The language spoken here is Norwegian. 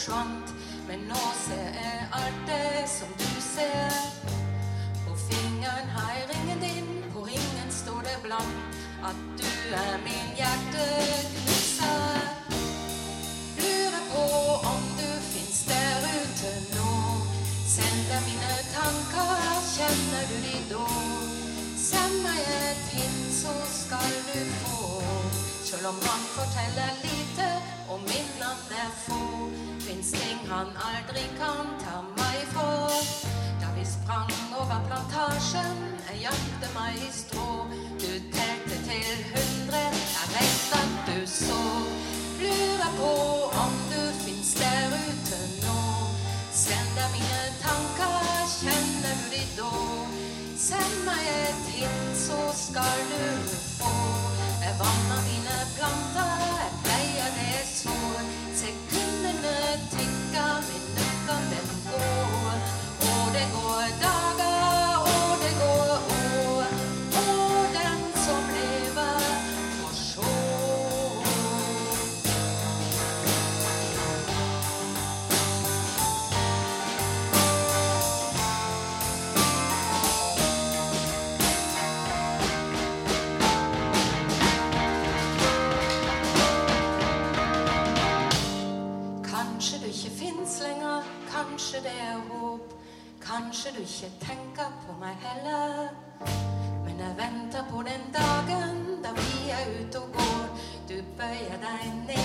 forsvant, men nå ser jeg alt det som du ser. På fingeren har jeg ringen din, på ringen står det blankt at du er min hjerteknuser. Lurer på om du finnes der ute nå. Send deg mine tanker, kjenner du de da? Send meg et hint, så skal du få. Selv om han forteller lite, og minnene er få, finnes ting han aldri kan ta meg fra. Da vi sprang over plantasjen, jeg gjemte meg i strå. Du telte til 100, jeg vet at du så. Lurer på om du finnes der ute nå. Send deg mine tanker, kjenner du de da? Send meg et hint, så skal du få. Jeg vanner mine planter, jeg pleier det så. Sekundene tikker, minutter den går. Og det går dager, og det går år. Og den som lever får se. Kanskje du ikke finnes lenger, kanskje det er håp. Kanskje du ikke tenker på meg heller. Men jeg venter på den dagen da vi er ute og går. Du bøyer deg ned